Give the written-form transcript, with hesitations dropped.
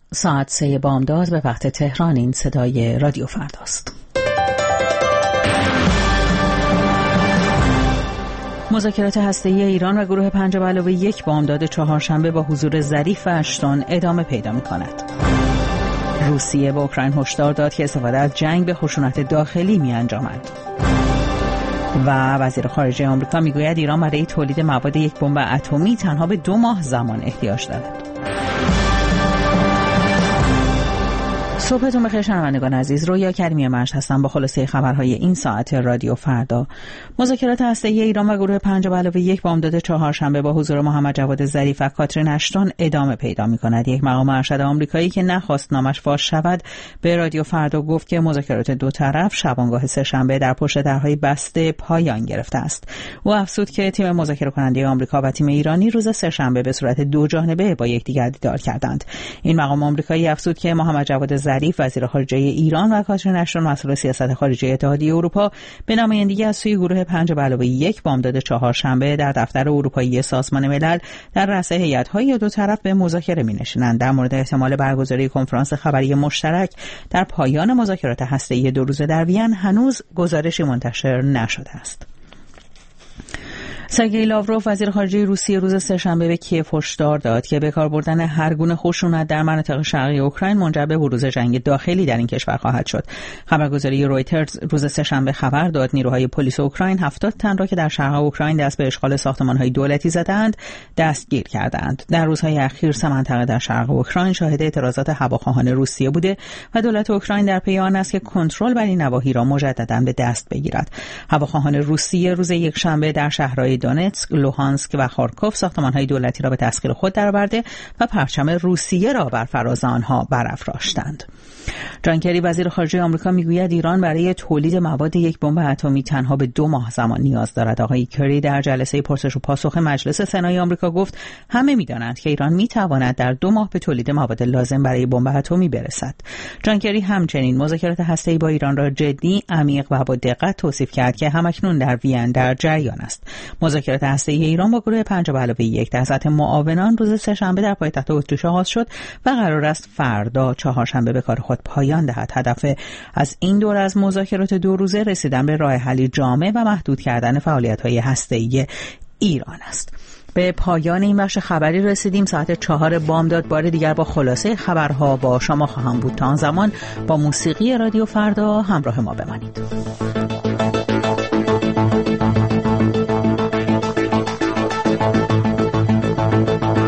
ساعت 3 بامداد به وقت تهران. این صدای رادیو فرداست. مذاکرات هسته‌ای ایران و گروه 5+1 بامداد چهارشنبه با حضور ظریف و اشتون ادامه پیدا می‌کند. روسیه به اوکراین هشدار داد که استفاده از جنگ به خشونت داخلی می‌انجامد. و وزیر خارجه آمریکا میگوید ایران برای تولید مواد یک بمب اتمی تنها به 2 ماه زمان احتیاج دارد. صبحتون بخیر شنوندگان عزیز، رویا کریمی مجد هستم با خلاصه خبرهای این ساعت رادیو فردا. مذاکرات هسته‌ای ایران و گروه 5+1 بامداد چهارشنبه با حضور محمد جواد ظریف و کاترین اشتون ادامه پیدا می‌کند. یک مقام ارشد آمریکایی که نخواست نامش فاش شود به رادیو فردا گفت که مذاکرات دو طرف شبانگاه سه‌شنبه در پشت درهای بسته پایان گرفته است. او افزود که تیم مذاکره کننده آمریکا و تیم ایرانی روز سه‌شنبه به صورت دو جانبه با یکدیگر دیدار کردند. این مقام آمریکایی افزود که محمد جواد ظریف وزیر خارجه ایران و کاترین اشتون مسئول سیاست خارجی اتحادیه اروپا به نمایندگی از سوی گروه 5+1 بامداد چهارشنبه در دفتر اروپایی سازمان ملل در رأس هیئت‌های دو طرف به مذاکره می‌نشینند. در مورد احتمال برگزاری کنفرانس خبری مشترک در پایان مذاکرات هسته‌ای 2 روزه در وین هنوز گزارشی منتشر نشده است. سرگئی لاوروف وزیر خارجه روسیه روز سه‌شنبه به کیف هشدار داد که به کار بردن هر گونه خشونت در مناطق شرقی اوکراین منجر به بروز جنگ داخلی در این کشور خواهد شد. خبرگزاری رویترز روز سه‌شنبه خبر داد نیروهای پلیس اوکراین 70 تن را که در شرق اوکراین دست به اشغال ساختمان‌های دولتی زدند دستگیر کردند. در روزهای اخیر 3 منطقه در شرق اوکراین شاهد اعتراضات هواخواهان روسیه بوده و دولت اوکراین در پی آن است که کنترل بر این نواحی را مجدداً به دست بگیرد. هواخواهان روسیه روز یکشنبه در شهرهای دونتسک، لوهانسک و خارکوف ساختمان‌های دولتی را به تسخیر خود درآورده و پرچم روسیه را بر فراز آنها برافراشتند. جان کری وزیر خارجه آمریکا میگوید ایران برای تولید مواد یک بمب اتمی تنها به 2 ماه زمان نیاز دارد. آقای کری در جلسه پرسش و پاسخ مجلس سنای آمریکا گفت همه می‌دانند که ایران می‌تواند در 2 ماه به تولید مواد لازم برای بمب اتمی برسد. جان کری همچنین مذاکرات هسته‌ای با ایران را جدی، عمیق و با دقت توصیف کرد که همکنون در وین در جریان است. مذاکرات هسته‌ای ایران با گروه 5+1 در سطح معاونان روز سه‌شنبه در پایتخت اتریش آغاز شد و قرار است فردا چهارشنبه به کار خود پایان دهد. هدف از این دور از مذاکرات 2 روزه رسیدن به راه حلی جامع و محدود کردن فعالیت‌های هسته‌ای ایران است. به پایان این بخش خبری رسیدیم. ساعت 4 بامداد بار دیگر با خلاصه خبرها با شما خواهم بود. تا آن زمان با موسیقی رادیو فردا همراه ما بمانید.